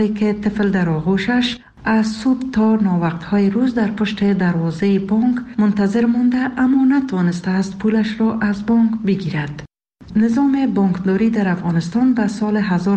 که طفل در آغوشش از صبح تا ناوقت‌های روز در پشت دروازه بانک منتظر مانده اما نتوانسته است پولش را از بانک بگیرد. نظام بانکداری در افغانستان به سال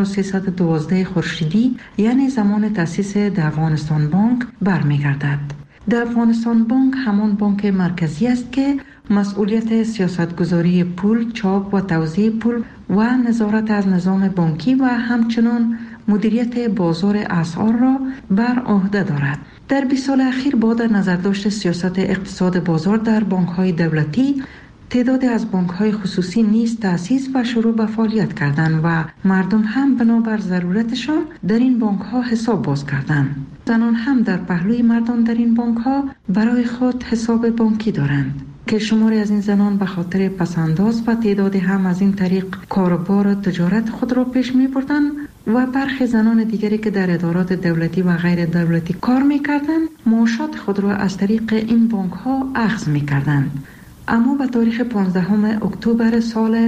1312 خورشیدی یعنی زمان تأسیس افغانستان بانک برمیگردد. افغانستان بانک همان بانک مرکزی است که مسئولیت سیاستگذاری پول، چاپ و توزیع پول و نظارت از نظام بانکی و همچنان مدیریت بازار اسعار را بر عهده دارد. در 20 سال اخیر با در نظر داشت سیاست اقتصاد بازار در بانک‌های دولتی، تعدادی از بانک‌های خصوصی نیز تأسیس و شروع به فعالیت کردند و مردم هم بنابر ضرورتشان در این بانک‌ها حساب باز کردند. زنان هم در پهلوی مردان در این بانک‌ها برای خود حساب بانکی دارند که شماری از این زنان به خاطر پسنداز و تعدادی هم از این طریق کاروبار و تجارت خود را پیش می‌بردند و برخی زنان دیگری که در ادارات دولتی و غیر دولتی کار می‌کردند معاشات خود را از طریق این بانک‌ها اخذ می‌کردند. اما به تاریخ 15 اکتبر سال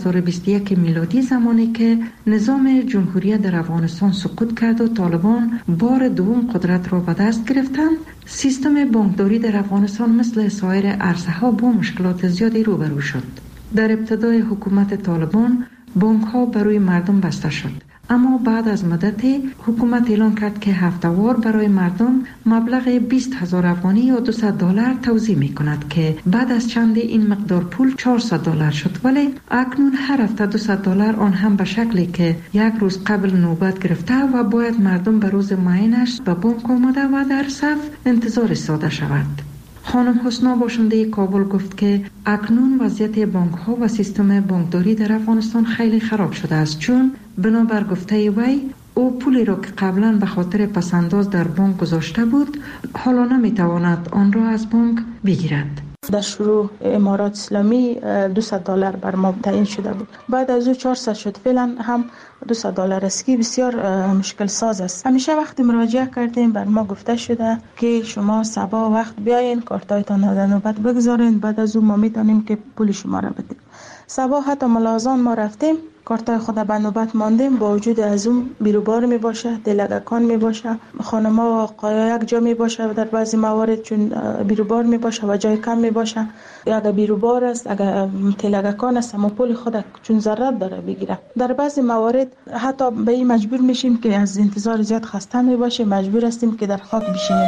2021 میلادی، زمانی که نظام جمهوری در افغانستان سقوط کرد و طالبان بار دوم قدرت را به دست گرفتند، سیستم بانکداری در افغانستان مثل سایر عرصه‌ها با مشکلات زیادی روبرو شد. در ابتدای حکومت طالبان بانک‌ها برای مردم بسته شد، اما بعد از مدتی حکومت اعلان کرد که هفته‌وار برای مردم مبلغ 20,000 افغانی یا $200 توزیع می کند که بعد از چند این مقدار پول $400 شد، ولی اکنون هر هفته $200 آن هم به شکلی که یک روز قبل نوبت گرفته و باید مردم به روز معینش به بانک آمده و در صف انتظار ایستاده شود. خانم حسنا باشنده کابل گفت که اکنون وضعیت بانک ها و سیستم بانکداری در افغانستان خیلی خراب شده است، چون بنابر گفته وی او پولی را که قبلا به خاطر پسنداز در بانک گذاشته بود حالا نمیتواند آن را از بانک بگیرد. در شروع امارات اسلامی $200 بر ما تعیین شده بود، بعد از او 400 شد، فعلا هم $200 است که بسیار مشکل ساز است. همیشه وقتی مراجعه کردیم بر ما گفته شده که شما صبح وقت بیاین کارتایتان در نوبت بگذارین، بعد از او ما میتونیم که پول شما را بدیم. صبح حتی ملازان ما رفتیم کارتای خود به نوبت ماندیم، با وجود از اون بیروبار می باشه، دلگکان می باشه، خانما و آقایا یک جا می باشه در بعضی موارد، چون بیروبار می باشه و جای کم می باشه. اگر بیروبار است، اگر تلگکان است، اما پول خود چون ضرورت داره بگیره. در بعضی موارد حتی به این مجبور میشیم که از انتظار زیاد خسته می باشیم، مجبور هستیم که در خاک بشینیم.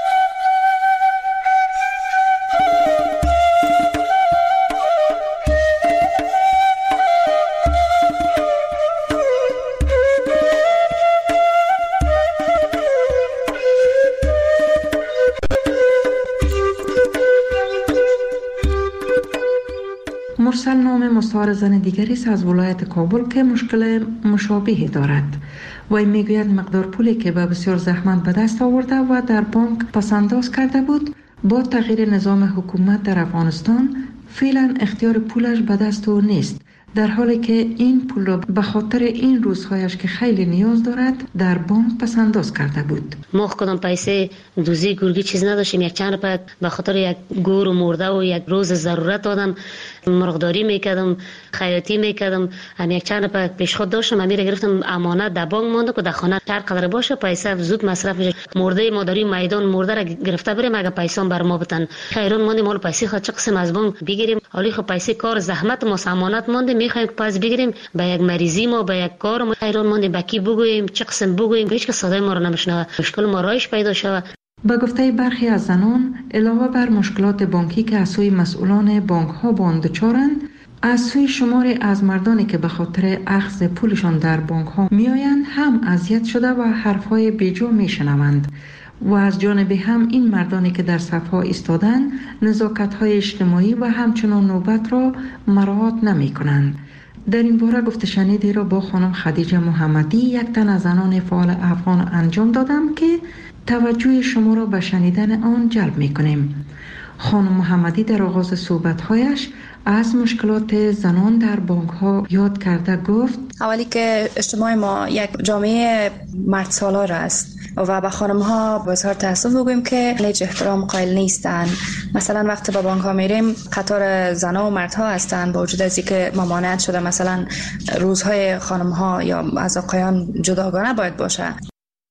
مرسل نام مستعار زن دیگری است از ولایت کابل که مشکل مشابهی دارد. وی میگوید مقدار پولی که به بسیار زحمت به دست آورده و در بانک پسنداز کرده بود، با تغییر نظام حکومت در افغانستان فعلا اختیار پولش به دست او نیست، در حالی که این پول را به خاطر این روزهایش که خیلی نیاز دارد در بانک پسنداز کرده بود. ما کدام پیسه دوزی گرگی چیز نداشتیم، یک چند روپیه به خاطر یک گور و مرده و یک روز ضرورت آدم مرغداری میکردم، خیاطی میکردم، هم یک چند روپیه پیش خود داشتم، امیر گرفتم امانت در بانک مونده که در خانه هر قدر باشه پیسه زود مصرف میشه. مرده مادری میدان مرده را گرفته بریم اگه پیسه بر ما بدن، خیرون مونده مال پیسه خود چه قسم از بانک بگیریم، حالی خب پیسه کار زحمت ما امانت مونده میخوایم که پس بگیریم به یک مریضی ما به یک کار ما خیرون مونده به کی بگوییم چه قسم بگوییم، هیچ کس صدای ما رو نمیشنوه، مشکل ما رایش پیدا شود. به گفته برخی از زنان، علاوه بر مشکلات بانکی که از سوی مسئولان بانک ها با آن دچارند، از سوی شماری از مردانی که به خاطر اخذ پولشان در بانک ها میآیند هم اذیت شده و حرفهای بیجا میشنوند و از جانب هم این مردانی که در صفها ایستادند نزاکت های اجتماعی و همچنان نوبت را مراعات نمی کنند. در این باره گفته شنیدی را با خانم خدیجه محمدی، یک تن از زنان فعال افغان انجام دادم که توجه شما را به شنیدن آن جلب می کنیم. خانم محمدی در آغاز صحبت‌هایش از مشکلات زنان در بانک‌ها یاد کرده گفت: اولی که اجتماع ما یک جامعه مرد سالار است و به خانم‌ها بسیار تأسف بگوییم که هیچ احترام قائل نیستند. مثلا وقتی به بانک‌ها میریم قطار زنان و مردها هستند، با وجود از اینکه ممانعت شده مثلا روزهای خانم‌ها یا از آقایان جداگانه باید باشه.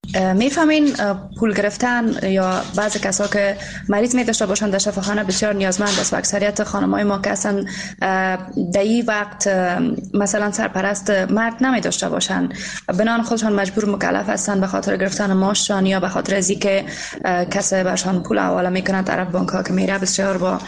میفهمین پول گرفتن یا بعضی کسا که مریض می داشته باشند در شفاخانه بسیار نیازمند است و اکثریت خانم‌های ما که هستن در این وقت مثلا سرپرست مرد نمی داشته باشند، بنان خودشان مجبور مکلف هستند به خاطر گرفتن معاششان یا به خاطر از اینکه کسی برشان پول حواله میکنه طرف بانک ها که میره بسیار با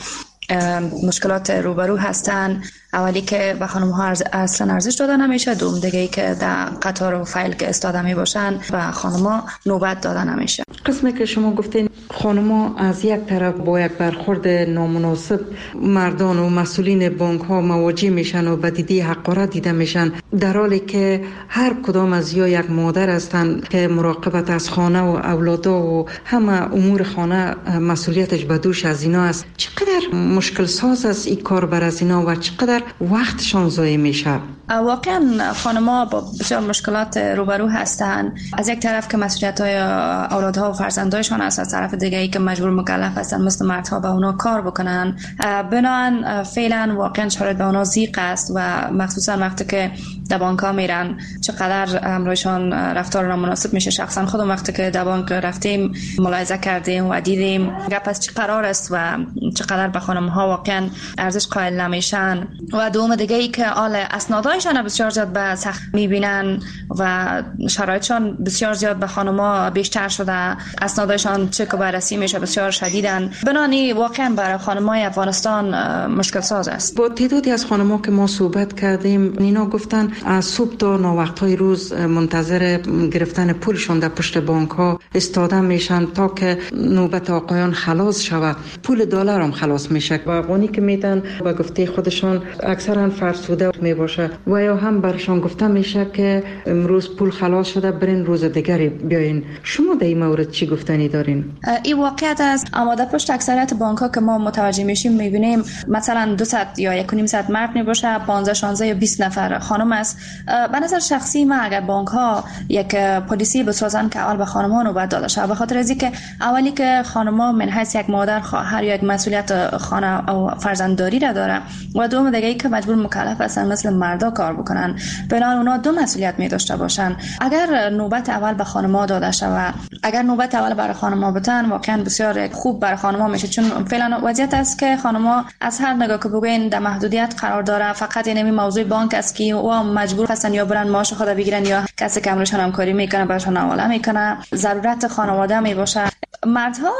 مشکلات روبرو هستن. اولی که به خانم ها اصلا ارزش داده نمیشه، دوم دیگه ای که در قطار و فایل که استاده می باشن و خانم ها نوبت داده نمیشه. قسمی که شما گفتین خانم ها از یک طرف با یک برخورد نامناسب مردان و مسئولین بانک ها مواجه میشن و بدیدی حقارت دیده میشن، در حالی که هر کدام از یا یک مادر هستند که مراقبت از خانه و اولادا و همه امور خانه مسئولیتش به دوش از اینا است. چقدر مشکل ساز است این کار بر از اینا و چقدر وقتشان ضایع میشه؟ واقعا خانم‌ها با بسیار مشکلات روبرو هستند. از یک طرف که مسئولیت‌های اولادها و فرزندایشان است، از طرف دیگه ای که مجبور مکلف هستند مثل مردها به اونا کار بکنن. بنابراین فعلا واقعا شرایط به اونا ضیق است و مخصوصا وقتی که در بانک‌ها میرن چقدر امروزشان رفتار نامناسب میشه. شخصا خودم وقتی که در بانک رفتیم ملاحظه کردیم و دیدیم گپ از چه قرار است و چقدر به خانم‌ها واقعا ارزش قائل نمیشن. و دوم دیگه ای که اسنادایشان بسیار زیاد به سخت میبینن و شرایطشان بسیار زیاد به خانم‌ها بیشتر شده، اسنادایشان چک و بررسی میشه بسیار شدیدن. بنانی واقعا برای خانم‌های افغانستان مشکل ساز است. با تعدادی از خانم‌ها که ما صحبت کردیم اینا گفتن از صبح تا ناوقت‌های روز منتظر گرفتن پولشون در پشت بانک‌ها استاده میشن تا که نوبت آقایان خلاص شود. پول دلار هم خلاص میشه و افغانی که میدن با گفته خودشان اکثرا فرسوده می باشه و یا هم برشان گفته میشه که امروز پول خلاص شده برین روز دیگری بیاین. شما در این مورد چی گفتنی دارین؟ این واقعیت است، اما در پشت اکثریت بانک ها که ما متوجه میشیم میبینیم مثلا 200 یا 1.5 مرد می باشه، 15 16 یا 20 نفر خانم است. به نظر شخصی من اگر بانک ها یک پلیسی بسازن که اول به خانم ها نوبت داده شه، به خاطر از اینکه اولی که خانم ها من حیث یک مادر خواهر یا یک مسئولیت خانه و فرزندداری را داره و دوم دیگه ای که مجبور مکلف هستن مثل مردا کار بکنن، بنابراین اونا دو مسئولیت می داشته باشن. اگر نوبت اول به خانم‌ها داده شه و اگر نوبت اول برای خانم‌ها بتن واقعا بسیار خوب برای خانم‌ها میشه، چون فعلا وضعیت است که خانم‌ها از هر نگاه که بگوین در محدودیت قرار داره. فقط این موضوع بانک است که او مجبور هستن یا برن معاش خود بگیرن یا کسی که امروزشان همکاری میکنه براشون حواله میکنه. ضرورت خانواده می باشه. مردها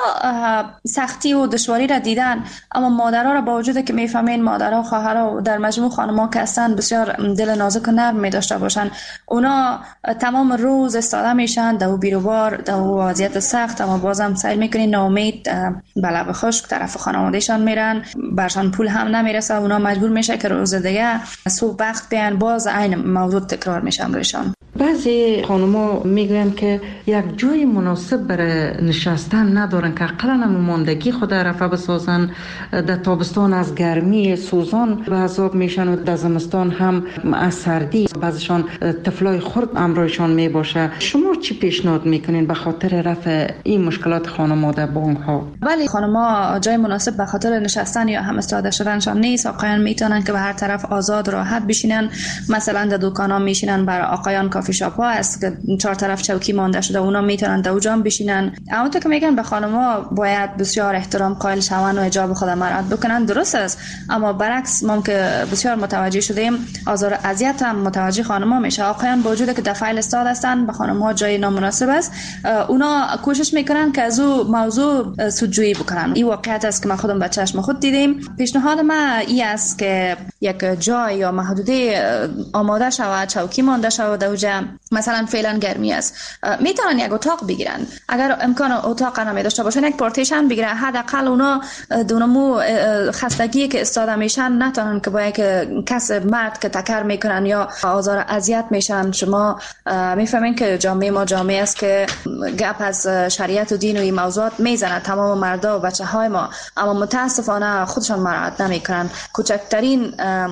سختی و دشواری را دیدن، اما مادرها را با وجود که میفهمین مادرها و خواهرها در مجموع خانم‌ها که هستن بسیار دل نازک و نرم می داشته باشن، اونا تمام روز استاده میشن در بیروبار در وضعیت سخت، اما بازم سعی میکنین ناامید به لب خشک طرف خانوادهشان میرن، برشان پول هم نمیرسه، اونا مجبور میشه که روز دیگه صبح وقت بیان باز عین موضوع تکرار میشه روشان. بعضی خانم‌ها میگن که یک جای مناسب برای نشستن ندارن که اقلا ماندگی خود رفع بسازن. در تابستان از گرمی سوزان به عذاب میشن و در زمستان هم از سردی. بعضیشان طفلای خرد امرایشان می باشه. شما چی پیشنهاد میکنین به خاطر رفع این مشکلات خانم‌ها در بانک ها؟ ولی خانم‌ها جای مناسب به خاطر نشستن یا هم استاده شدنشان نیست. آقایان میتونن که به هر طرف آزاد راحت بشینن، مثلا در دکانا میشینن. برای آقایان کافی شاپ ها است که 4 طرف چوکی مانده شده، اونا میتونن در اونجا بشینن. اما تو که میگن به خانم‌ها باید بسیار احترام قائل شون و حجاب خود مراعات بکنن، درست است، اما برعکس ما که بسیار متوجه شدیم آزار اذیت هم متوجه خانم‌ها میشه. آقایان با وجود که در فایل استاد هستن به خانم‌ها جای نامناسب است، اونا کوشش میکنن که از او موضوع سودجویی بکنن. این واقعیت است که ما خودم با چشم خود دیدیم. پیشنهاد من این است که یک جای یا محدوده آماده شود، چوکی مانده شود در اونجا. مثلا فعلا گرمی است، میتونن یک اتاق بگیرن، اگر امکان اتاق نمیداشته باشن یک پارتیشن بگیرن، حداقل اونا دونمو خستگی که استاده میشن نتونن که با یک کس مرد که تکر میکنن یا آزار اذیت میشن. شما میفهمین که جامعه ما جامعه است که گپ از شریعت و دین و این موضوعات میزنه تمام مردا و بچه های ما، اما متاسفانه خودشان مراعات نمیکنن. کوچکترین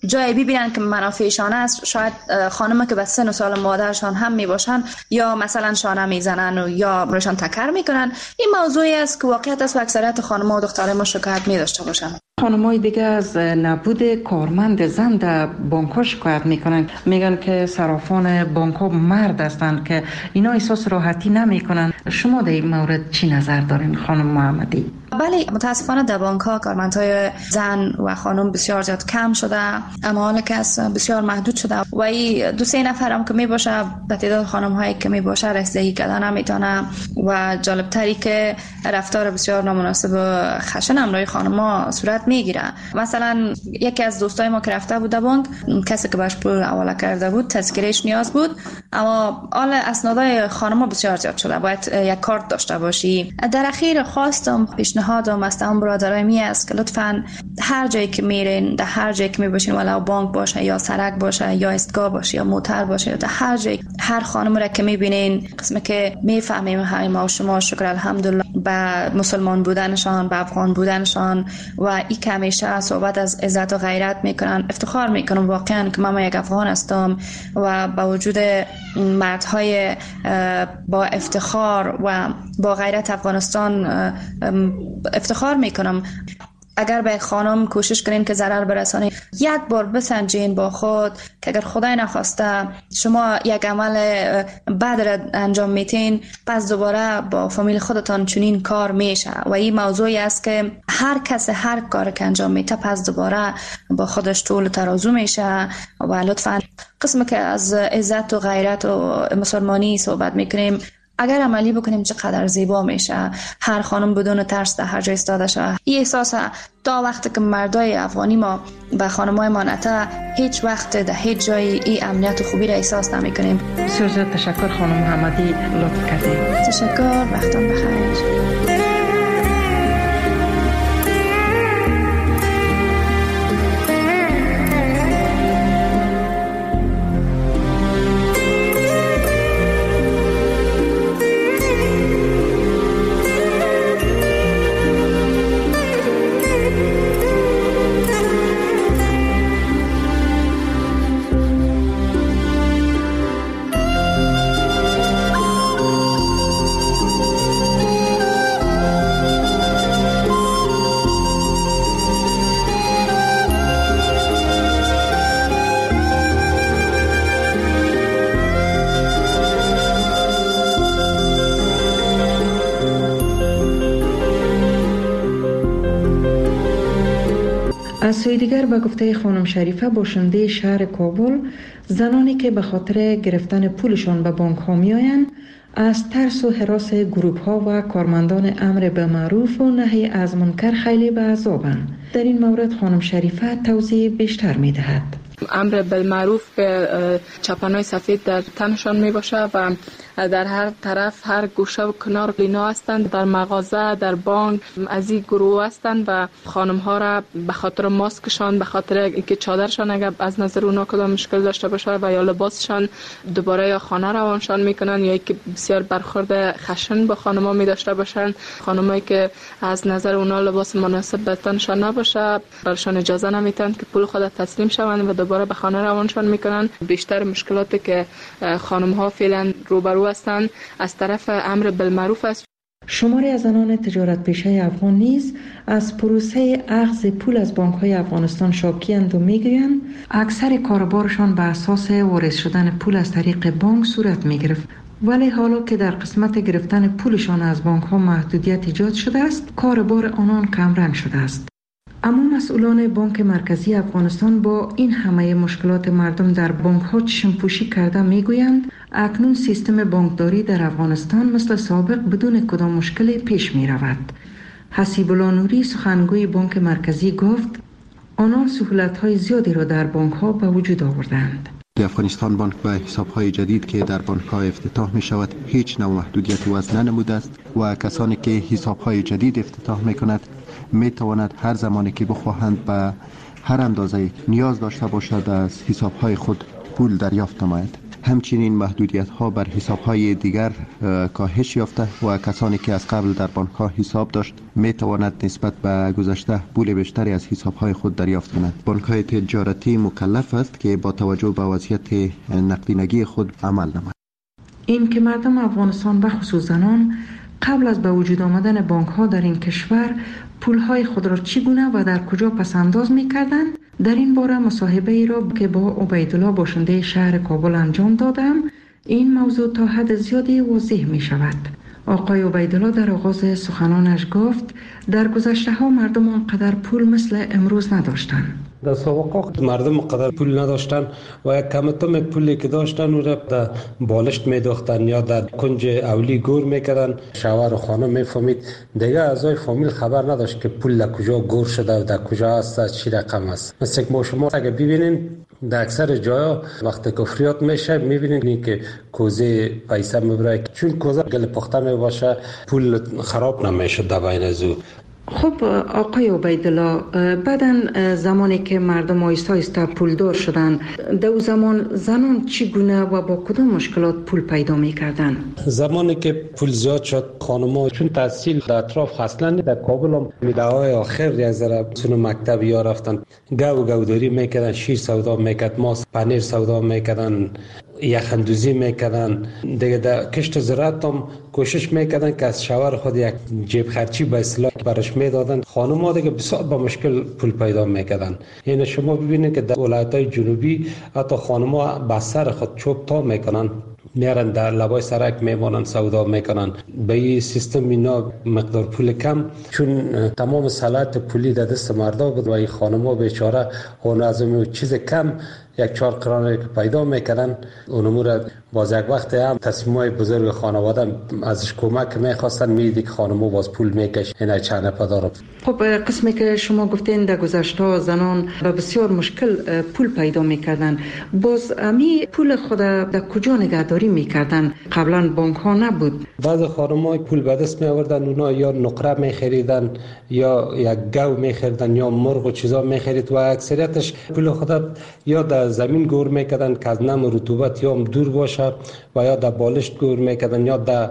جای ببینن که منافعشان است، شاید خانم که به سن و سال مادرشان هم میباشن یا مثلا شانه میزنن و یا برشان تکر میکنن. این موضوعی است که واقعیت است و اکثریت خانم‌ها و دخترای ما شکایت می‌داشته باشن. خانم‌های دیگه از نبود کارمند زن در بانک‌ها شکایت میکنن، میگن که صرافان بانک‌ها مرد هستند که اینا احساس راحتی نمیکنن. شما در این مورد چی نظر دارین خانم محمدی؟ بله، متاسفانه در بانک‌ها کارمندهای زن و خانم بسیار زیاد کم شده، اعمال کس بسیار محدود شده و این 2-3 نفر هم که میباشه به تعداد خانم‌هایی که میباشه رسیدگی کردن نمیتونه و جالب‌تری که رفتار بسیار نامناسب و خشن امروی خانم‌ها صورت میگیره. مثلا یکی از دوستای ما که رفته بود بانک، کسی که باش پول حواله کرده بود تذکرهش نیاز بود، اما حال اسنادای خانم‌ها بسیار زیاد شده، باید یک کارت داشته باشی. در اخیر خواستم پیشنهادم از تمام برادرای می است که لطفاً هر جایی که میرین، در هر جایی که میباشین، ولو بانک باشه یا سرک باشه یا ایستگاه باشه یا موتر باشه، در هر جایی هر خانم را که میبینین، قسمی که میفهمیم های ما و شما شکر الحمدلله به مسلمان بودنشان، به افغان بودنشان و این که همیشه صحبت از عزت و غیرت میکنن، افتخار میکنم واقعا که من یک افغان هستم و با وجود مردهای با افتخار و با غیرت افغانستان افتخار میکنم. اگر به خانم کوشش کنین که ضرر برسانین، یک بار بسنجین با خود که اگر خدای نخواسته شما یک عمل بد را انجام میتین، پس دوباره با فامیل خودتان چنین کار میشه و این موضوعی است که هر کس هر کار که انجام میته پس دوباره با خودش طول ترازو میشه و لطفاً قسمی که از عزت و غیرت و مسلمانی صحبت میکنیم اگر عملی بکنیم چقدر زیبا میشه. هر خانم بدون ترس در هر جای ایستاده شه. این احساس تا وقتی که مردای افغانی ما به خانمای ما نته، هیچ وقت در هیچ جای این امنیت و خوبی را احساس نمیکنیم. بسیار تشکر خانم محمدی، لطف کردید. تشکر، وقتتون بخیر. از سوی دیگر به گفته خانم شریفه، باشنده شهر کابل، زنانی که به خاطر گرفتن پولشان به بانک ها می آیند از ترس و هراس گروپ ها و کارمندان امر بالمعروف و نهی از منکر خیلی به عذابند. در این مورد خانم شریفه توضیح بیشتر می دهد. امر بالمعروف به چپنای سفید در تنشان می باشه و در هر طرف هر گوشه و کنار لینا هستند، در مغازه، در بانک از این گروه هستند و خانم ها را به خاطر ماسکشان، به خاطر اینکه چادرشان اگر از نظر اونا کدام مشکل داشته باشه و یا لباسشان دوباره یا خانه روانشان میکنن یا اینکه بسیار برخورد خشن با خانم ها می داشته باشن. خانمایی که از نظر اونا لباس مناسب به تنشان نباشه برشان اجازه نمیتن که پول خود تسلیم شوند و دوباره به خانه روانشان میکنن. بیشتر مشکلاتی که خانم ها فعلا روبرو هستند از طرف امر بالمعروف است. شماری از زنان تجارت پیشه افغان نیز از پروسه اخذ پول از بانک های افغانستان شاکی‌اند و میگویند اکثر کاربارشان به اساس وارد شدن پول از طریق بانک صورت میگرفت، ولی حالا که در قسمت گرفتن پولشان از بانک ها محدودیت ایجاد شده است، کاربار آنان کمرنگ شده است. اما مسئولان بانک مرکزی افغانستان با این همه مشکلات مردم در بانک ها چشم‌پوشی کرده میگویند اکنون سیستم بانکداری در افغانستان مثل سابق بدون کدام مشکلی پیش می رود. حسیب الله نوری سخنگوی بانک مرکزی گفت آنان سهولت های زیادی را در بانک ها به وجود آوردند. افغانستان بانک به حساب های جدید که در بانک ها افتتاح می شود هیچ نوع محدودیت وضع ننموده است و کسانی که حساب های جدید افتتاح می کند می تواند هر زمانی که بخواهند به هر اندازه نیاز داشته باشد از حساب های خود پول دریافت نماید. همچنین محدودیت ها بر حساب های دیگر کاهش یافته و کسانی که از قبل در بانک ها حساب داشت می تواند نسبت به گذشته پول بیشتری از حساب های خود دریافت کند. بانک های تجارتی مکلف است که با توجه به وضعیت نقدینگی خود عمل نماید. این که مردم افغانستان و خصوص زنان قبل از به وجود آمدن بانک ها در این کشور پول های خود را چگونه و در کجا پسنداز می کردند، در این باره مصاحبه ای را که با عبیدالله باشنده شهر کابل انجام دادم، این موضوع تا حد زیادی واضح می شود. آقای عبیدالله در آغاز سخنانش گفت در گذشته ها مردم آنقدر پول مثل امروز نداشتند. در سابقه مردم قدر پول نداشتن و یک کمتم پولی که داشتن او را در بالشت میداختن یا در کنج اولی گور میکردن. شوهر و خانم میفهمید، دیگه اعضای فامیل خبر نداشت که پول در کجا گور شده و در کجا است، چی رقم است. مثل که ما شما اگه ببینین در اکثر جاها وقتی که فریاد میشه میبینین که کوزه پیسه میبره، چون کوزه گل پخته میباشه پول خراب نمیشه در بین ازو. خب آقای عبیدالله، بعدن زمانی که مردم آهسته پولدار شدن، در اون زمان زنان چگونه و با کدام مشکلات پول پیدا میکردن؟ زمانی که پول زیاد شد خانم‌ها چون تحصیل در اطراف اصلا در کابل هم میده‌های آخر یک ذره سن مکتب یا رفتن گوداری میکردن، شیر سودا میکرد، ماست پنیر سودا میکردن، یخندوزی میکردن. دیگه در کشت زراعت هم کوشش میکردن که از شوهر خود یک جیب خرچی به اصطلاح برش میدادن. خانم‌ها دیگه بسیار با مشکل پول پیدا میکردن. یعنی شما ببینید که در ولایت‌های جنوبی حتی خانم‌ها با سر خود چوب تا میکنن، میارن در لبای سرک میمانن سودا میکنن. به این سیستم اینا مقدار پول کم، چون تمام صلاحیت پولی در دست مردا بود و این خانم‌ها بیچاره اون از اون چیز کم یک 4 قرانه که پیدا میکردن اونمو را باز یک وقت هم تصمیمای بزرگ خانواده ازش کمک میخواستن، میدی که خانمو باز پول میکش اینا چند پدارم. خب قسمی که شما گفتین در گذشته زنان با بسیار مشکل پول پیدا میکردن، باز امی پول خود در کجا نگهداری میکردن؟ قبلا بانک ها نبود. بعض خانم‌ها پول به دست می آوردن، اونا یا نقره میخریدن یا یک گاو میخریدن یا مرغ و چیزا میخرید و اکثریتش پول خود یا در زمین گور میکردن که از نم رطوبت یا دور باشه و یا در بالشت گور میکردن یا در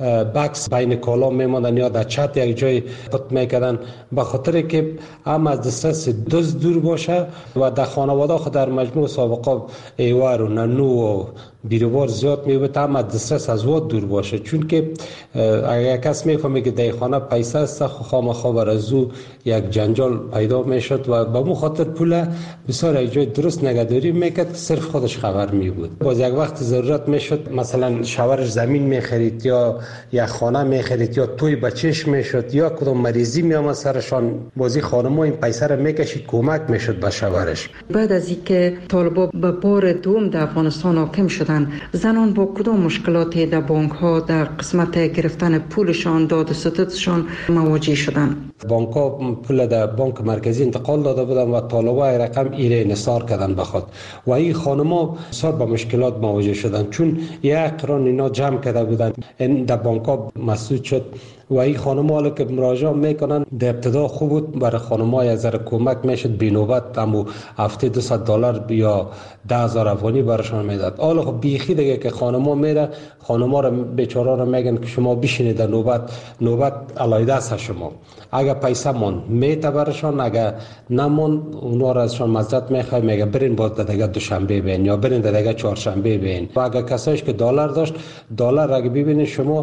بکس بین کالا میماندن یا در چت یک جای پت میکردن، به خاطر که هم از دسترس دزد دور باشه و در خانواده خود در مجموع سابقه ایوار و ننو و بیروبار زیاد میبود، هم از دسترس از واد دور باشه. چون که اگر کس میفهمه که در خانه پیسه است خامخا بر از او یک جنجال پیدا میشد و به مو خاطر پول بسیار یک جای درست نگهداری میکرد، صرف خودش خبر میبود. باز یک وقت ضرورت میشد مثلا شوهرش زمین میخرید یا یک خانه میخرید یا توی بچهش میشد یا کدام مریضی میامد سرشان، بازی خانم‌ها این پیسه را میکشید کمک میشد به شوهرش. بعد از اینکه طالبا به بار دوم در افغانستان حاکم شدند، زنان با کدام مشکلاتی در بانک ها در قسمت گرفتن پولشان، داد و ستدشان مواجه شدند؟ بانک ها پول در بانک مرکزی انتقال داده بودند و طالبا رقم ایره انحصار کردن بخواد و این خانم‌ها بسیار با مشکلات مواجه شدند، چون یک قران اینا جمع کرده بودند در بانک ها مسدود شد و این خانم‌ها که مراجعه میکنن در ابتدا خوب بود، برای خانم‌ها یک ذره کمک میشد، بینوبت همو هفته $200 یا 10,000 افغانی براشون میداد. حالا خب بیخی دیگه که خانم‌ها میره، خانم‌ها رو بیچاره رو میگن که شما بشینید در نوبت علایده است شما، اگر پیسه مون میته براشون، اگر نمون اونا را ازشون مزد میخوای، میگه برین باز دیگه دوشنبه بین یا برین دیگه چهارشنبه بین. و اگر کسایش که دلار داشت، دلار اگه ببینید شما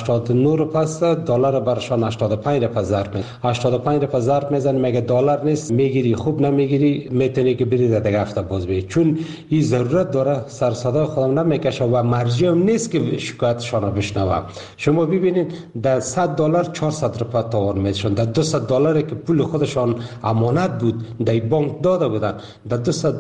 89 رو پس دلار برشان 85 رو ضرب میزنه، 85 رو ضرب میزنه، میگه دلار نیست، میگیری خوب نمیگیری میتونی که بری دیگه هفته باز بری، چون این ضرورت داره سر صدا خودم نمیکشه و مرجع هم نیست که شکایتشان رو بشنوه. شما ببینید در $100 400 روپیه تاوان میشون، در $200 که پول خودشان امانت بود در بانک داده بودن، در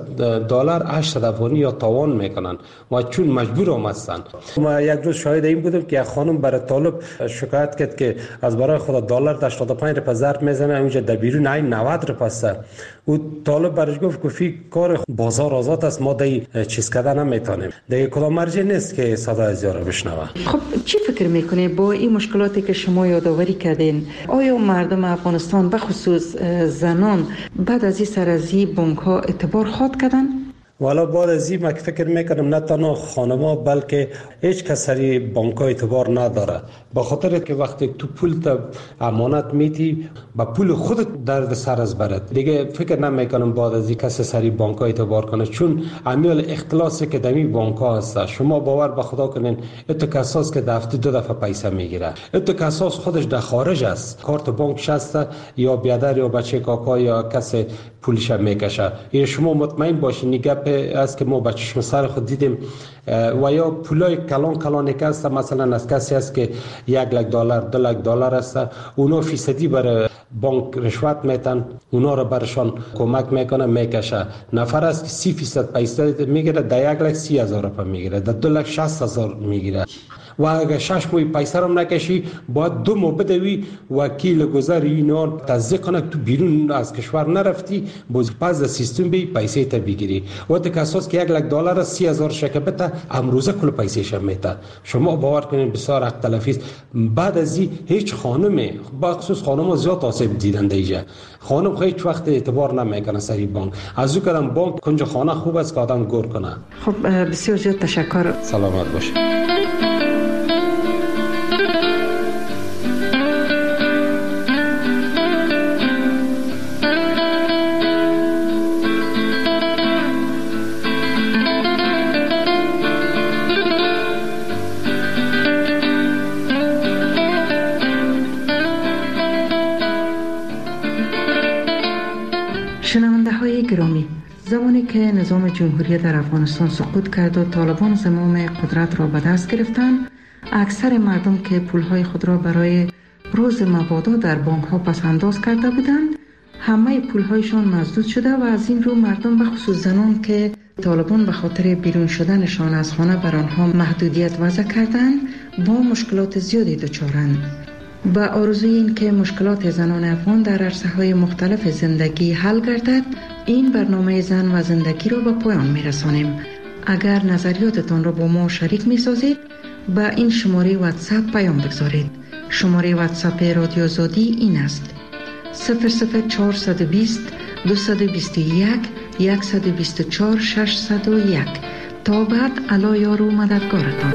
$200 800 افغانی یا تاوان میکنن و چون مجبور هم هستن. ما یک روز شاهد این بودم که یک خانم برای طالب شکایت کرد که از برای خدا دلار 85 روپیه ضرب میزنه، اونجا در بیرون 90 روپیه است. او طالب برش گفت که کار بازار آزاد است، ما دی چیز کردن نمیتونیم، دیگه کدام مرجع نیست که صدا از یارو بشنوه. خب چی فکر میکنه با این مشکلاتی که شما یادآوری کردین، آیا مردم افغانستان به خصوص زنان بعد از این سرازی بانک ها اعتبار خواهد کردن؟ والا بعد از این فکر میکنم نه تنها خانما بلکه هیچ کس سری بانک اعتبار نداره، به خاطر که وقتی تو پول تا امانت میتی با پول خودت درد سر از برد دیگه فکر نمیکنم بعد از این کس سری بانک اعتبار کنه، چون عمیل اختلاسی که دمی بانک ها هست. شما باور به خدا کنین اتو کساس که دفتی 2 دفعه پیسه میگیره، اتو کساس خودش در خارج است، کارت بانک شسته یا بیادر یا بچه کاکا یا کسی پولش میکشه. این شما مطمئن باشین گپ است که ما با چشم سر خود دیدیم. و یا پولای کلان که است، مثلا از کسی است که $1,00,000 $2,00,000 است، اونا فیصدی برای بانک رشوت میتن، اونا رو برشان کمک میکنه میکشه. نفر است که 30% پیسه میگیره، در 1,30,000 روپیه میگیره، در 2,60,000 میگیره. و اگر 6 ماه پیسه رو نکشی باید 2 ماه بدوی وکیل گذر اینا تصدیق کنه تو بیرون از کشور نرفتی، باز پس سیستم بی پیسه تا بگیری. وقتی که اساس که $1,00,000 30,000 شکبته امروزه کل پیسه شم میته. شما باور کنید بسیار حق تلفی است. بعد از این هیچ خانمی، با خصوص خانم زیاد آسیب دیدن دیگه. خانم هیچ وقت اعتبار نمیکنه سری بانک. از او کدام بانک کنج خانه خوب است که آدم گور کنه. خب بسیار زیاد تشکر. سلامت باشید. شنونده های گرامی، زمانی که نظام جمهوری در افغانستان سقوط کرد و طالبان زمام قدرت را به دست گرفتند، اکثر مردم که پولهای خود را برای روز مبادا در بانک ها پس انداز کرده بودند، همه پولهایشان مسدود شده و از این رو مردم به خصوص زنان که طالبان به خاطر بیرون شدنشان از خانه بر آنها محدودیت وضع کردند، با مشکلات زیادی دچارند. با آرزوی این که مشکلات زنان افغان در عرصه‌های مختلف زندگی حل گردد، این برنامه زن و زندگی را به پایان می‌رسانیم. اگر نظریاتتان را با ما شریک می‌سازید، با این شماره واتساپ پیام بگذارید. شماره واتساپ رادیو آزادی این است: 00420 221 124 601. تا بعد، الله یار و مددگارتان.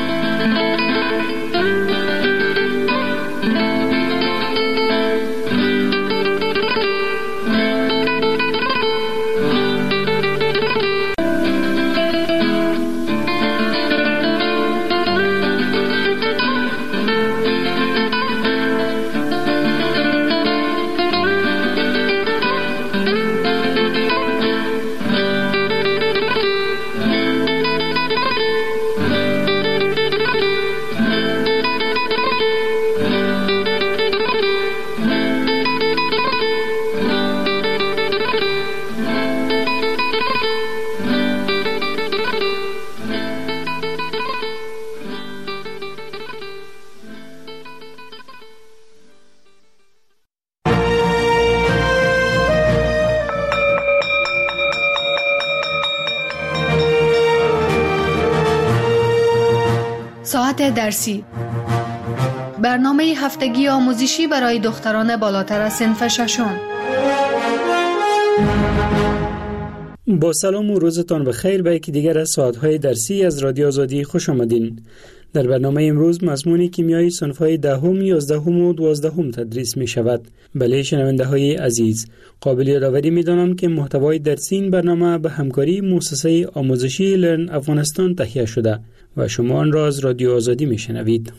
ساعت درسی، برنامه هفتگی آموزشی برای دختران بالاتر از صنف ششم. با سلام و روزتان بخیر به یکی دیگر از ساعت‌های درسی از رادیو آزادی خوش آمدین. در برنامه امروز مضمون کیمیای صنف‌های 10، 11 و 12 تدریس می شود. بله شنونده‌های عزیز، قابل یادآوری می‌دانم که محتوای درسی این برنامه به همکاری مؤسسه آموزشی لرن افغانستان تهیه شده و شما آن را از رادیو آزادی می‌شنوید.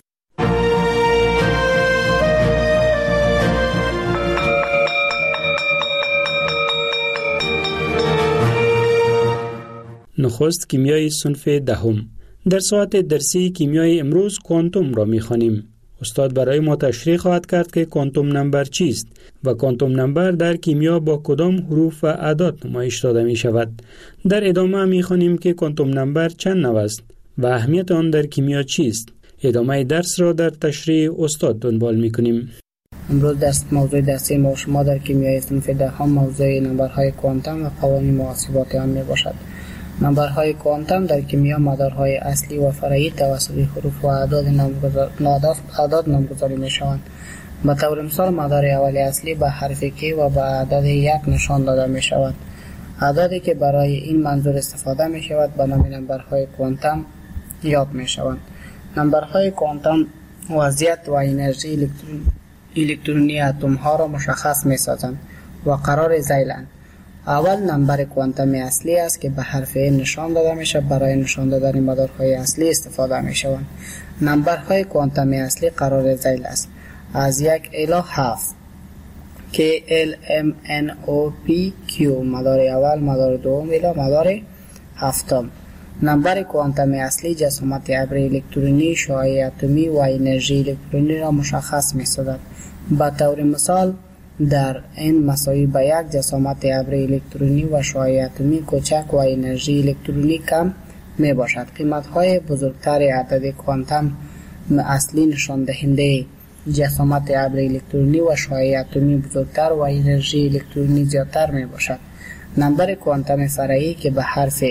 نخست کیمیای صنف 10. در ساعت درسی کیمیای امروز کوانتوم را می‌خوانیم. استاد برای ما تشریح خواهد کرد که کوانتوم نمبر چیست و کوانتوم نمبر در کیمیا با کدام حروف و اعداد نمایش داده می شود. در ادامه می‌خوانیم که کوانتوم نمبر چند نوع است و اهمیت آن در کیمیا چیست. ادامه درس را در تشریح استاد دنبال می‌کنیم. امروز موضوع درسی ما شما در کیمیای صنف 10 موضوع نمبرهای کوانتوم و قوانین محاسباتی آن میباشد. نمبرهای کوانتوم در کیمیا مدارهای اصلی و فرعی توسط حروف و اعداد نامگذاری میشوند. به طور مثال مدار اولی اصلی به حرف کی و به عدد 1 نشان داده می شود. اعدادی که برای این منظور استفاده می شود به نام نمبرهای کوانتم یاد می شوند. نمبرهای کوانتم وضعیت و انرژی الکترونی اتم ها را مشخص می سازند و قرار ذیلند. اول نمبر کوانتمی اصلی است که به حرف A نشان داده می شود. برای نشان دادن مدارهای اصلی استفاده می شوند. نمبرهای کوانتمی اصلی قرار ذیل است از 1 الی 7 که L M N O P Q مدار اول، مدار دوم الی مدار هفتم. نمبر کوانتمی اصلی جسامت ابر الکترونی، شعاع اتمی و انرژی الکترونی را مشخص می سازد. به طور مثال در n مساوی به 1 جسامت ابر الکترونی و شعاع اتمی کوچک و انرژی الکترونی کم می باشد. قیمت های بزرگتر عدد کوانتم اصلی نشان دهنده جسامت ابر الکترونی و شعاع اتمی بزرگتر و انرژی الکترونی زیادتر می باشد. نمبر کوانتم فرعی که به حرف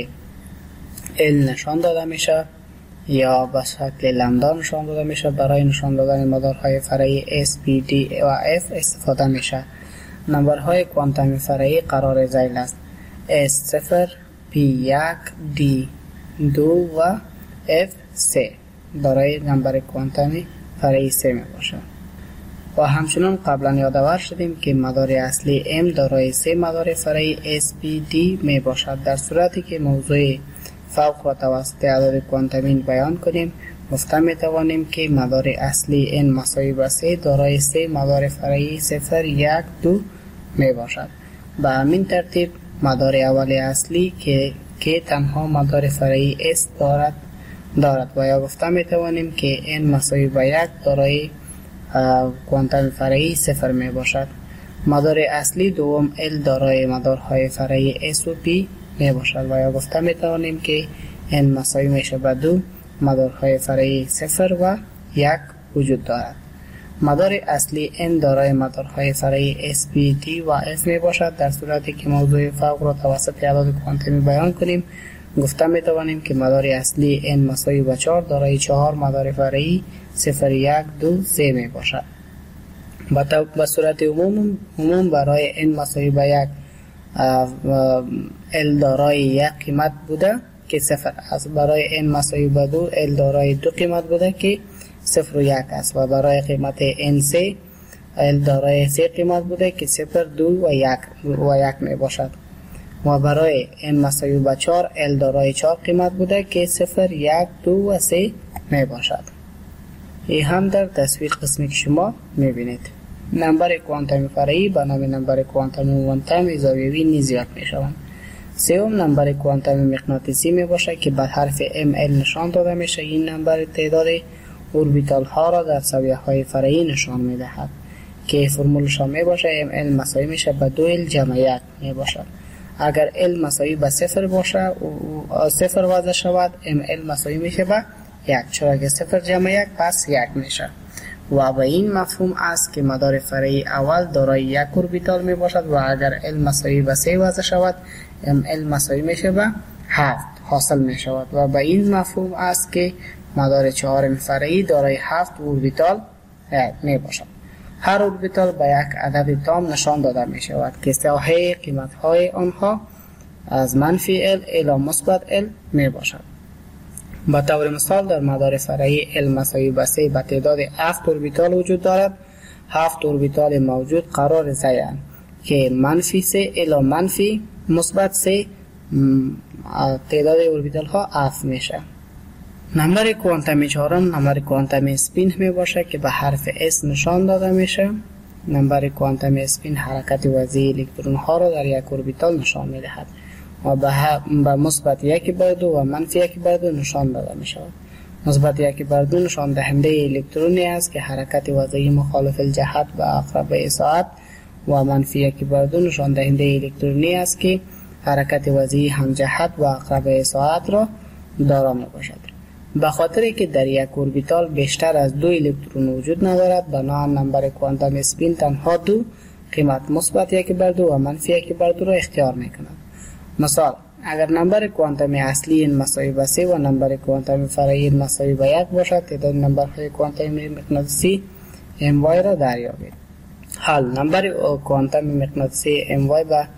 L نشان داده می شود یا به شکل لمدا نشان داده می شود برای نشان دادن مدارهای فرعی S, P, D و F استفاده می شود. نمبرهای کوانتم فرعی قرار ذیل است S0, P1, D2 و F3 برای نمبر کوانتمی فرعی 3 می باشد. و همچنان قبلا یادآور شدیم که مدار اصلی M دارای 3 مدار فرعی S, P, D می باشد. در صورتی که موضوع فوق و توسط عدد کوانتمی بیان کنیم گفته می توانیم که مدار اصلی n مساوی به 3 دارای 3 مدار فرعی 0, 1, 2 می باشد. به همین ترتیب مدار اول اصلی که تنها مدار فرعی S دارد و یا گفته می توانیم که n مساوی به 1 دارای کوانتم فرعی 0 می باشد. مدار اصلی دوم L دارای مدارهای فرعی S و P می باشد و یا گفته می توانیم که n مساوی میشه به 2 مدارهای فرعی 0 و 1 وجود دارد. مدار اصلی n دارای مدارهای فرعی S, P, D و F می باشد. در صورتی که موضوع فوق را توسط عدد کوانتمی بیان کنیم گفته می توانیم که مدار اصلی n مساوی به 4 دارای 4 مدار فرعی 0, 1, 2, 3 می باشد. به صورت عموم برای n مساوی به 1 L دارای 1 قیمت بوده که 0 است. برای n مساوی به 2 L دارای 2 قیمت بوده که 0 و 1 است و برای قیمت n3 L دارای 3 قیمت بوده که 0, 2 و 1 می باشد و برای n مساوی به 4 L دارای 4 قیمت بوده که 0, 1, 2 و 3 می باشد. این هم در تصویر قسمی که شما می بینید. نمبر کوانتم فرعی به نام نمبر کوانتم موانتم زاویه‌ای نیز یاد می شوند. سوم نمبر کوانتم مغناطیسی می باشد که به حرف ML نشان داده می شود. این نمبر تعداد اوربیتال ها را در زاویه های فرعی نشان می دهد که فرمولشان می باشد ML مساوی می شود به 2L جمع 1 می باشد. اگر L مساوی به 0 باشد و 0 وضع شود ML مساوی می شود به 1 چرا که 0 جمع 1 پس 1 می شود. و به این مفهوم است که مدار فرعی اول دارای 1 اوربیتال می باشد و اگر L مساوی به 3 وضع شود ML مساوی می شود به 7 حاصل می شود. و به این مفهوم است که مدار چهارم فرعی دارای 7 اوربیتال می باشد. هر اوربیتال به یک عدد تام نشان داده می شود که ساحه قیمت های آنها از منفی L الی مثبت L می باشد. به طور مثال در مدار فرعی L مساوی به 3 به تعداد 7 اوربیتال وجود دارد. 7 اوربیتال موجود قرار ذیلند که منفی 3 الی منفی مثبت 3 تعداد اوربیتال ها F میشه. نمبر کوانتمی چهارم نمبر کوانتمی اسپین می باشه که به حرف S نشان داده میشه. نمبر کوانتمی اسپین حرکت وضعی الکترون ها را در یک اوربیتال نشان می دهد و به مثبت 1/2 و منفی 1/2 نشان داده می شود. مثبت 1/2 نشان دهنده الکترونی است که حرکت وضعی مخالف الجهت به اقرب ساعت و منفی 1/2 نشان دهنده الکترونی است که حرکت وضعی همجهت و اقرب ساعت را دارا می باشد. به خاطری که در یک اوربیتال بیشتر از 2 الکترون وجود ندارد بنابراین نمبر کوانتم اسپین تنها 2 قیمت مثبت 1/2 و منفی 1/2 را اختیار می کند. مثال اگر نمبر کوانتمی اصلی مساوی به 3 و نمبر کوانتمی فرعی مساوی به 1 باشد تعداد نمبرهای کوانتمی مغناطیسی MY را دریابید. حال نمبر کوانتمی مغناطیسی MY به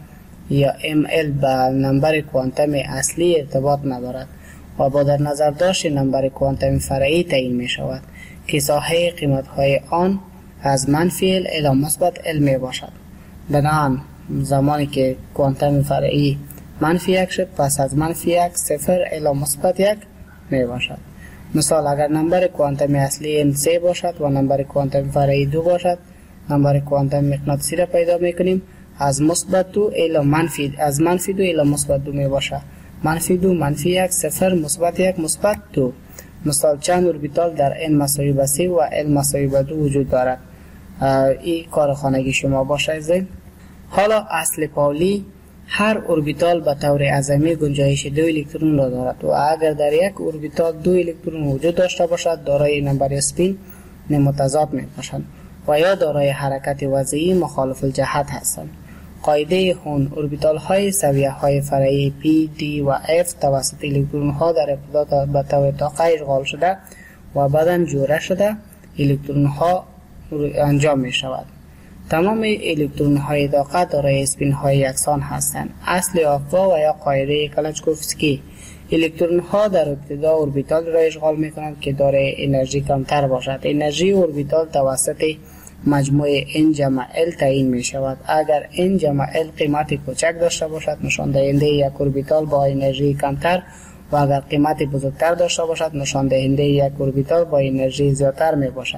یا ML به نمبر کوانتم اصلی ارتباط ندارد و با در نظر داشت نمبر کوانتم فرعی تعیین می شود که ساحه قیمت های آن از منفی L الی مثبت L می باشد. بنابراین زمانی که کوانتم فرعی منفی 1 شد، پس از منفی 1 0 الی مثبت 1 می باشد. مثال اگر نمبر کوانتم اصلی N 3 باشد و نمبر کوانتم فرعی 2 باشد، نمبر کوانتم مغناطیسی را پیدا می کنیم از مثبت 2 الی منفی 2 الی مثبت 2 می باشد. منفی 2 منفی 1 0 مثبت 1 مثبت 2. مثال چند اوربیتال در N مساوی به 3 و L مساوی به 2 وجود دارد. این کار خانگی شما باشه. حالا اصل پاولی هر اوربیتال به طور اعظمی گنجایش 2 الکترون را دارد و اگر در یک اوربیتال 2 الکترون وجود داشته باشد دارای نمبر اسپین متضاد می باشند و یا دارای حرکت وضعی مخالف الجهت هستند. قاعده هون اوربیتال های سویه های فرعی P, D و F توسط الکترون ها در ابتدا به طور طاقه اشغال شده و بعداً جوره شده الکترون ها انجام می شود. تمام الکترون های طاقه دارای اسپین های یکسان هستند. اصل آقا و یا قاعده کلاشکوفسکی الکترون ها در ابتدا اوربیتال را اشغال می کنند که دارای انرژی کمتر باشد. انرژی اوربیتال توسط مجموع N جمع L تعیین می شود. اگر N جمع L قیمت کوچک داشته باشد نشان دهنده یک اوربیتال با انرژی کمتر و اگر قیمت بزرگتر داشته باشد نشان دهنده یک اوربیتال با انرژی زیادتر می باشد.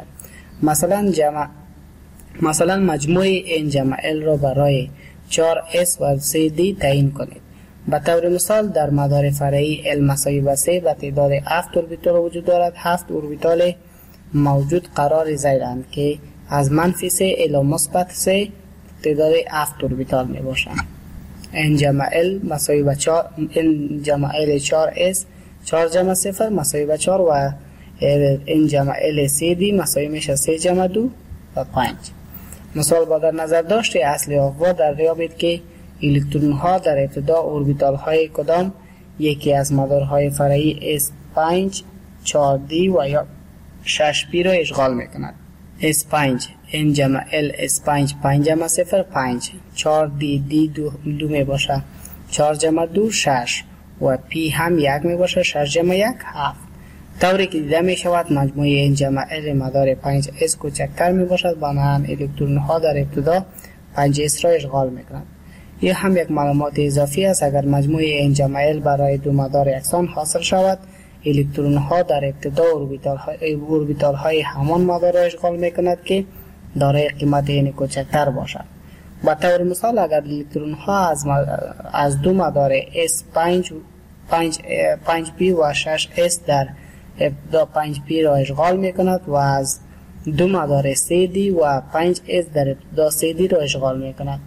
مثلا مجموع N جمع L را برای 4S و 3D تعیین کنید. به طور مثال در مدار فرعی L مساوی به 3 و تعداد 7 اوربیتال وجود دارد. 7 اوربیتال موجود قرار زیرند که از منفی 3 الی مثبت 3 تعداد 7 اوربیتال می باشند. N جمع L مساوی به 4 N جمع L 4S 4 جمع 0 مساوی به 4 و N جمع L 3D مساوی میشه 3 جمع 2 و 5. مثال با در نظر داشته اصل آقا در دریابید که الکترون ها در ابتدا اوربیتال های کدام یکی از مدارهای فرعی S5 4D و یا 6P را اشغال می کند. S5 N جمع L S5 5 جمع 0 5 4D D 2 می باشه 4 جمع 2 6 و P هم 1 می باشه 6 جمع 1 7. طوری که دیده می شود مجموع N جمع L مدار 5S کوچکتر می باشد بنابراین الکترون ها در ابتدا 5S را اشغال می کنند. این هم یک معلومات اضافی است. اگر مجموع N جمع L برای دو مدار یکسان حاصل شود الکترون ها در ابتدا اوربیتال های همان مدار را اشغال می کند که دارای قیمت N کوچکتر باشد. با طور مثال اگر الکترون ها از دو مدار S5 5P و 6S در ابتدا 5P را اشغال می کند و از دو مدار 3D و 5S در ابتدا 3D را اشغال می کند.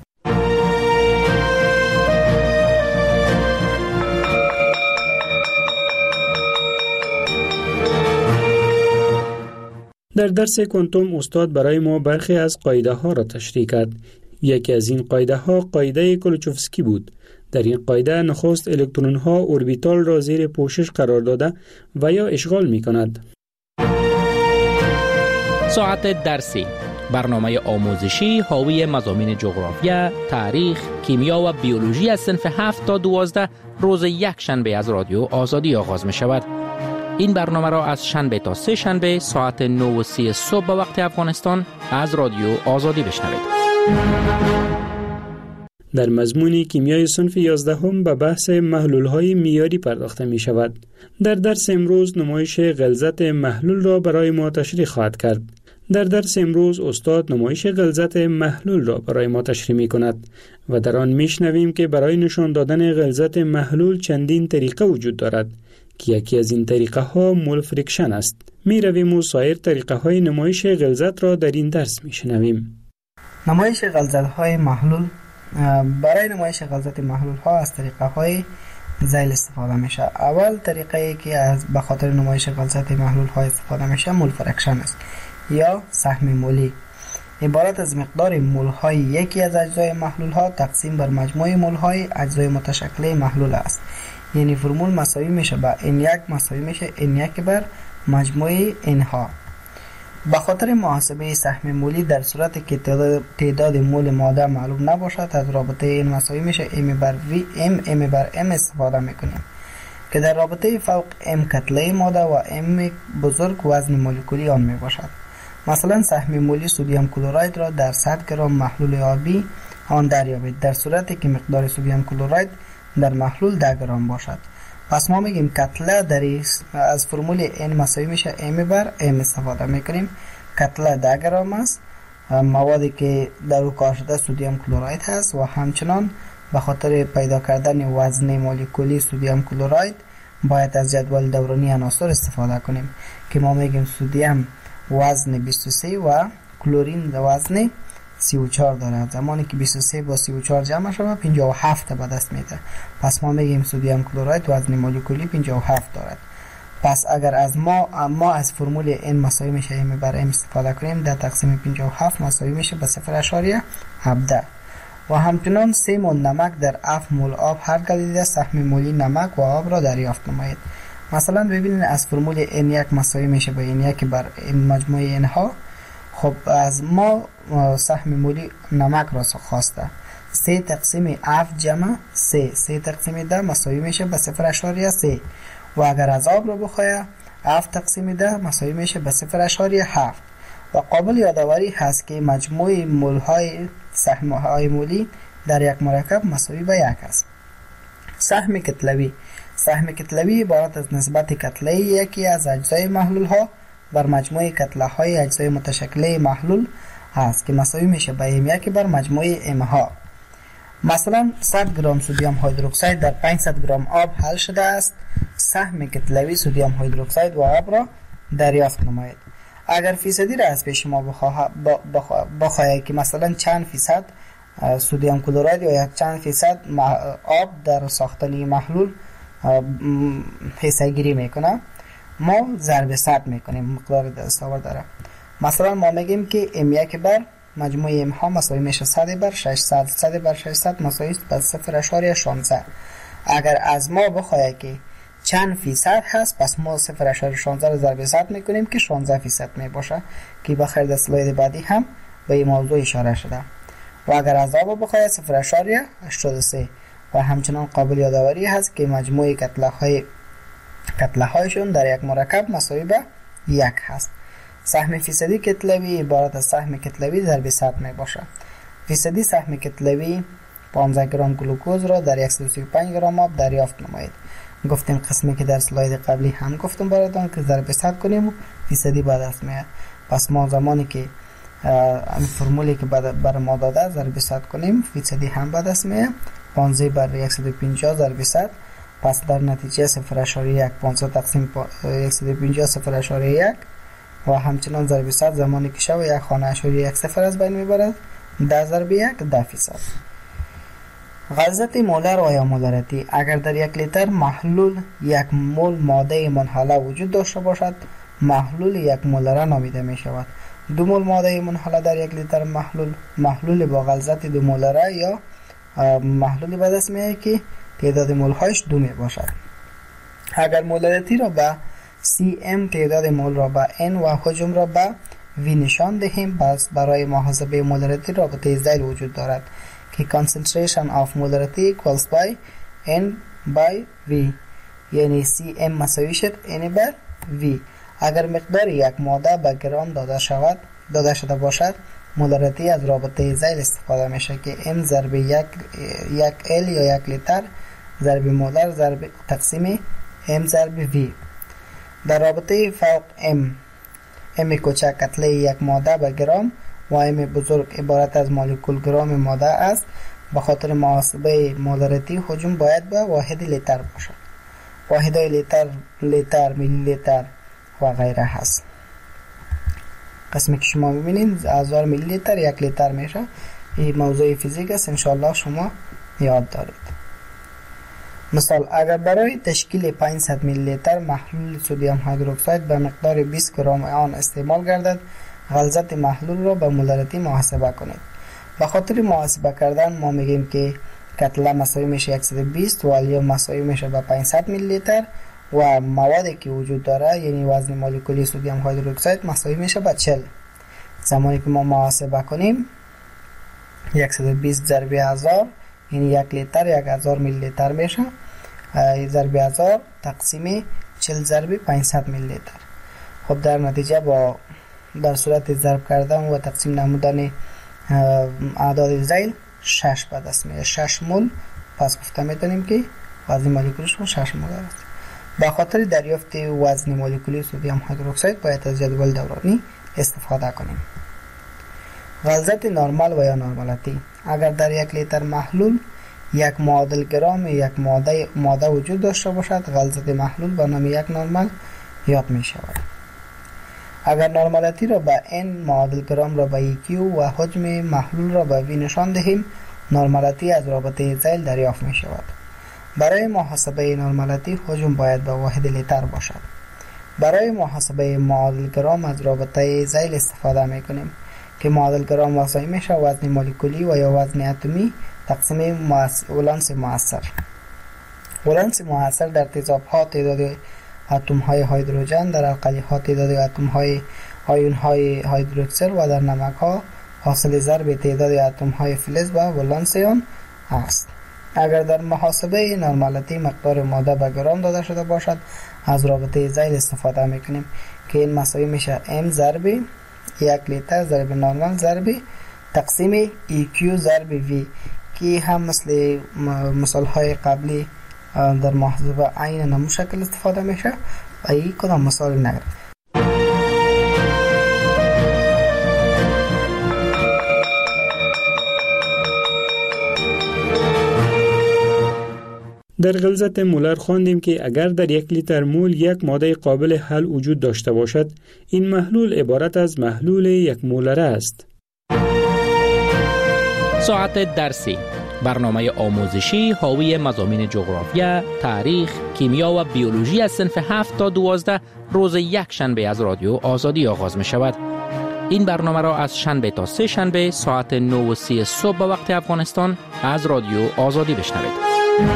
در درس کوانتوم استاد برای ما برخی از قاعده ها را تشریح کرد. یکی از این قاعده ها قاعده کلوچوفسکی بود. در این قاعده نخست الکترون ها اوربیتال را زیر پوشش قرار داده و یا اشغال می کند. ساعت درسی، برنامه آموزشی حاوی مضامین جغرافیا، تاریخ، کیمیا و بیولوژی از صنف 7 تا 12 روز یک شنبه از رادیو آزادی آغاز می شود. این برنامه را از شنبه تا سه شنبه ساعت 9:30 صبح به وقت افغانستان از رادیو آزادی بشنوید. در مضمون کیمیای صنف 11 به بحث محلول‌های معیاری پرداخته می شود. در درس امروز نمایش غلظت محلول را برای ما تشریح خواهد کرد. در درس امروز استاد نمایش غلظت محلول را برای ما تشریح می کند و در آن می شنویم که برای نشان دادن غلظت محلول چندین طریقه وجود دارد که یکی از این طریقه ها مول فریکشن است. می رویم و سایر طریقه های نمایش غلظت را در این درس می شنویم. نمایش غلظت های محلول. برای نمایش غلظت محلول ها از طریقه های ذیل استفاده میشه. اول طریقه ای که از به خاطر نمایش غلظت محلول ها استفاده میشه مول فریکشن است یا سهم مولی. عبارت از مقدار مول های یکی از اجزای محلول ها تقسیم بر مجموع مول های اجزای متشکل محلول است. یعنی فرمول مساوی میشه با N1 مساوی میشه N1 بر مجموع N ها. به خاطر محاسبه سهم مولی در صورتی که تعداد مول ماده معلوم نباشد از رابطه این مساوی میشه ام بر ام استفاده میکنیم که در رابطه فوق ام کتله ماده و ام بزرگ وزن مولکولی آن می باشد. مثلا سهم مولی سدیم کلراید را در 100 گرم محلول آبی آن دریابید در صورتی که مقدار سدیم کلراید در محلول 10 گرم باشد. پس ما میگیم کتله از فرمول n مساوی میشه m بر m استفاده میکنیم. کتله 10 گرم است، موادی که در او کار شده سدیم کلراید هست و همچنان به خاطر پیدا کردن وزن مولکولی سدیم کلراید باید از جدول دورانی عناصر استفاده کنیم که ما میگیم سدیم وزن 23 و کلورین وزن 34 دارد. زمانی که 23 با 34 جمع شود 57 به دست میده. پس ما میگیم سدیم کلراید وزن مولکولی 57 دارد. پس اگر از ما از فرمول n مساوی میشه m بر m استفاده کنیم 10 تقسیم 57 مساوی میشه به 0.17 و همچنان 3 مول نمک در 7 مول آب هر گلیده سهم مولی نمک و آب را دریافت نمایید. مثلا ببینید از فرمول n1 مساوی میشه به n1 بر n مجموع n ها. خب از ما سهم مولی نمک را خواسته 3 تقسیم 7 جمع 3 تقسیم 10 مساوی میشه به 0.3 و اگر از آب را بخواهد 7 تقسیم 10 مساوی میشه به 0.7 و قابل یادآوری هست که مجموع مولهای سهم های مولی در یک مرکب مساوی به 1 است. سهم کتلوی عبارت از نسبت کتله یکی از اجزای محلول ها بر مجموع کتله های اجزای متشکله محلول است که مساوی میشه به m1 بر مجموع m ها. مثلا 100 گرم سدیم هیدروکسید در 500 گرم آب حل شده است. سهم کتلوی سدیم هیدروکسید و آب را دریافت نمایید. اگر فیصدی را از پیش ما بخواهید که مثلا چند فیصد سدیم کلراید یا چند فیصد آب در ساختن محلول حصه گیری میکنه، ما ضرب 100 میکنیم مقدار دستاورد داره. مثلا ما میگیم که m1 بر مجموع m ها مساوی میشه 100 بر 600 100 بر 600 مساوی به 0.16. اگر از ما بخواهد که چند فیصد هست پس ما 0.16 رو ضرب 100 میکنیم که 16 فیصد میباشه که بخیر در اسلاید بعدی هم به این موضوع اشاره شده. و اگر از آب بخواهد 0.83 و همچنان قابل یادآوری هست که مجموع کتله هایشون در یک مرکب مساوی به 1 هست. سهم فیصدی کتلوی عبارت از سهم کتلوی ضرب 100 می باشه. فیصدی سهم کتلوی 15 گرم گلوکوز را در 135 گرم آب دریافت نمایید. گفتیم قسمی که در اسلاید قبلی هم گفتم براتون که ضرب 100 کنیم و فیصدی به دست میاد. پس ما زمانی که این فرمولی که بر ما داده ضرب 100 کنیم فیصدی هم به دست میاد. 15 بر 150 ضرب 100 پس در نتیجه 0.1 500 تقسیم 150 0.1 و همچنان ضرب 100 زمانی که شو یک خانه اشاری 1 صفر از بین میبرد 10 ضرب 1 10 فیصد. غلظت مولر و یا مولریتی اگر در 1 لیتر محلول 1 مول ماده منحله وجود داشته باشد محلول 1 مولره نامیده می شود. 2 مول ماده منحله در 1 لیتر محلول با غلظت 2 مولره یا محلولی به دست میاد که تعداد مول هایش 2 می باشد. اگر مولریتی را به cm تعداد مول را به n و حجم را به v نشان دهیم پس برای محاسبه مولریتی رابطه ذیل وجود دارد که concentration of molarity equals by n by v یعنی cm مساوی شد n بر v. اگر مقدار یک ماده به گرم داده شده باشد مولریتی از رابطه ذیل استفاده میشه که m ضرب یک l یا 1 لیتر ضرب مولر ضرب تقسیم m ضرب v. در رابطه فوق m کوچک کتله یک ماده به گرم و m بزرگ عبارت از مولکول گرم ماده است. به خاطر محاسبه مولریتی حجم باید به واحد لیتر باشد. واحدهای لیتر میلی لیتر و غیره هست. قسمی که شما ببینید 1000 میلی لیتر 1 لیتر میشه. این موضوع فیزیک است انشالله شما یاد دارید. مثال اگر برای تشکیل 500 میلی لیتر محلول سدیم هیدروکسید به مقدار 20 گرم آن استعمال گردد غلظت محلول را به مولریتی محاسبه کنید. به خاطر محاسبه کردن ما میگیم که کتله مساوی میشه 120 و الیوم مساوی میشه به 500 میلی لیتر و موادی که وجود داره یعنی وزن مولکولی سدیم هیدروکساید مساوی میشه با 40. زمانی که ما محاسبه کنیم 120 ضرب 1000 یعنی 1 لیتر 1000 میلی لیتر میشه. ضرب 1000 تقسیم 40 ضرب 500 میلی لیتر. خب در نتیجه با در صورت ضرب کردن و تقسیم نمودن اعداد ذیل 6 به دست میاد، 6 مول. پس گفته میتونیم که وزن مولکولیش 6 مول است. به خاطر دریافت وزن مولکولی سدیم هیدروکساید باید از جدول دورانی استفاده کنیم. غلظت نرمال و یا نرمالتی: اگر در 1 لیتر محلول 1 معادل گرام یک ماده وجود داشته باشد، غلظت محلول به نام 1 نرمال یاد می شود. اگر نرمالتی را به n، معادل گرام را به EQ و حجم محلول را به V نشان دهیم، نرمالتی از رابطه ذیل دریافت می شود. برای محاسبه نرمالتی حجم باید به واحد لیتر باشد. برای محاسبه معادل گرام از رابطه ذیل استفاده می کنیم که معادل گرام واسه میشه وزن مولکولی و یا وزن اتمی تقسیم ولانس مؤثر. ولانس مؤثر در تیزاب ها تعداد اتم های هیدروژن، در القلی ها تعداد اتم های آیون های هیدروکسل و در نمک ها حاصل ضرب تعداد اتم های فلز و ولانس آن است. اگر در محاسبه نرمالتی مقدار ماده به گرام داده شده باشد، از رابطه ذیل استفاده میکنیم که این مساوی میشه m ضرب 1 لیتر ضرب نرمال ضرب تقسیم EQ ضرب V که هم مثل مثال های قبلی در محاسبه عین نمو شکل استفاده میشه و این کدام مثال نگرد. در غلظت مولر خواندیم که اگر در 1 لیتر مول یک ماده قابل حل وجود داشته باشد، این محلول عبارت از محلول 1 مولره است. ساعت درسی، برنامه آموزشی حاوی مضامین جغرافیا، تاریخ، کیمیا و بیولوژی از صنف 7 تا 12 روز یک شنبه از رادیو آزادی آغاز می شود. این برنامه را از شنبه تا سه شنبه ساعت 9:30 صبح به وقت افغانستان از رادیو آزادی بشنوید.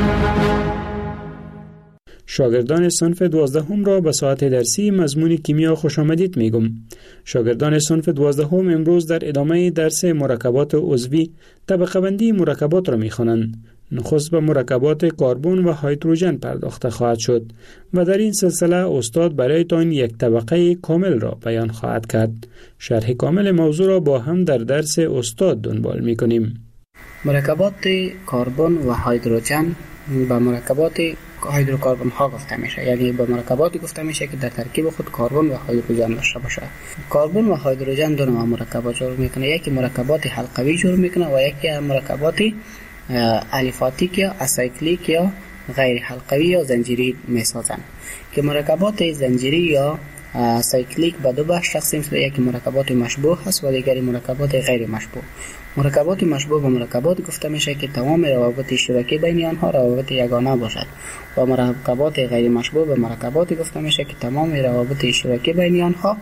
شاگردان صنف 12 را به ساعت درسی مضمون کیمیا خوش آمدید میگم. شاگردان صنف 12 امروز در ادامه درس مرکبات عضوی طبقه بندی مرکبات را میخوانند. نخست به مرکبات کربن و هیدروژن پرداخته خواهد شد و در این سلسله استاد برایتان یک طبقه کامل را بیان خواهد کرد. شرح کامل موضوع را با هم در درس استاد دنبال میکنیم. مرکبات کربن و هیدروژن به مرکبات هیدروکربن ها گفته میشه، یعنی به مرکباتی گفته میشه که در ترکیب خود کربن و هیدروژن داشته باشه. کربن و هیدروژن دو نوع مرکبات جور میکنه، یکی مرکبات حلقوی جور میکنه و یکی مرکبات الیفاتیک یا اسایکلیک یا غیر حلقوی یا زنجیری میسازن. که مرکبات زنجیری یا سایکلیک به دو بخش تقسیم شده، یکی مرکبات مشبوه هست و دیگری مرکبات غیر مشبوه. مرکبات مشبوه به مرکبات گفته میشه که تمام روابط اشتراکی بین آنها روابط یگانه باشد و مرکبات غیر مشبوه به مرکبات گفته میشه که تمام روابط اشتراکی بین آنها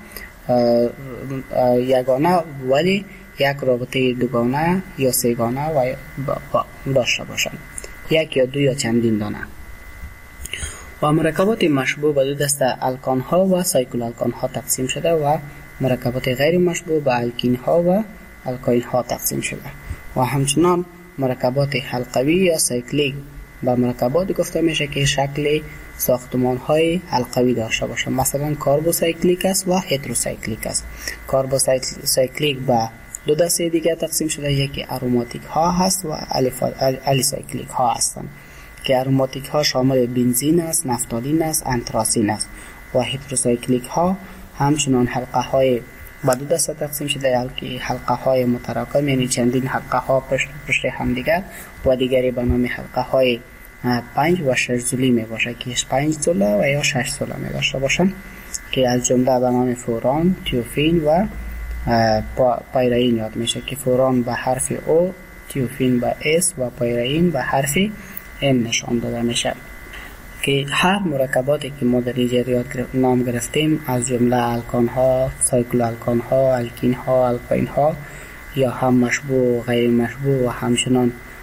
یگانه ولی یک رابطه دوگانه یا سه‌گانه و داشته باشند، یک یا دو یا چندین دانه. و مرکبات مشبوه به دو دسته الکان ها و سایکل الکان ها تقسیم شده و مرکبات غیر مشبوه به الکین ها و الکاین ها تقسیم شده. و همچنان مرکبات حلقوی یا سایکلیک به مرکبات گفته میشه که شکل ساختمان های حلقوی داشته باشه، مثلا کاربوسایکلیک است و هتروسایکلیک است. کاربوسایکلیک به دو دسته دیگه تقسیم شده، یکی اروماتیک ها هست و الیسایکلیک ها هستند که اروماتیک ها شامل بنزین است، نفتالین است، انتراسین است. و هتروسایکلیک ها همچنان حلقه های به دو دسته تقسیم شده، که حلقه های متراکم یعنی چندین حلقه ها پشت هم دیگر و دیگری به نام حلقه های 5 و 6 زولی می باشه که 5 زوله و یا 6 زوله می داشته باشن که از جمله به نام فوران، تیوفین و پایرین یاد میشه که فوران به حرف او، تیوفین به اس و پایرین به حرف ام نشان داده میشه. که هر مرکباتی که ما در اینجا نام گرفتیم از جمله الکان ها، سایکل الکان ها، الکین ها، الکاین ها یا هم مشبوه و غیر مشبوه و همچنان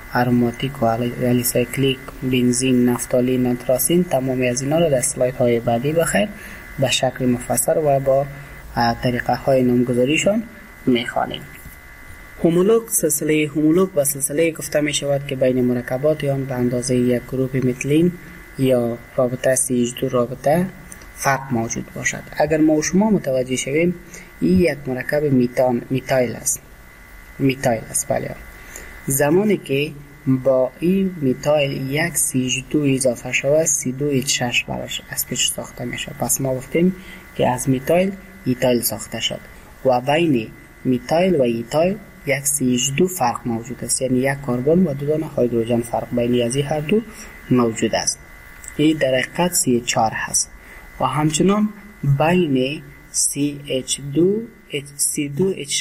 آروماتیک و الیسایکلیک، بنزین، نفتالین، نتراسین، تمامی از اینا رو در اسلاید های بعدی بخیر به شکل مفصل و با طریقه های نامگذاریشان میخوانیم. هومولوگ، سلسله هومولوگ و سلسله گفته می شود که بین مرکبات آن به اندازه یک گروه متلین یا رابطه CH2 رابطه فرق موجود باشد. اگر ما و شما متوجه شویم این یک مرکب میتایل است. بله. زمانی که با این میتایل یک CH2 اضافه شود C2H6 براش اسپیچ ساخته میشه. پس ما گفتیم که از میتایل ایتایل ساخته شد و بین میتایل و ایتایل یک CH2 فرق موجود است، یعنی یک کربن و 2 دانه هیدروژن فرق بین از این هر دو موجود است. این در حقیقت CH4 هست و همچنان بین C2H6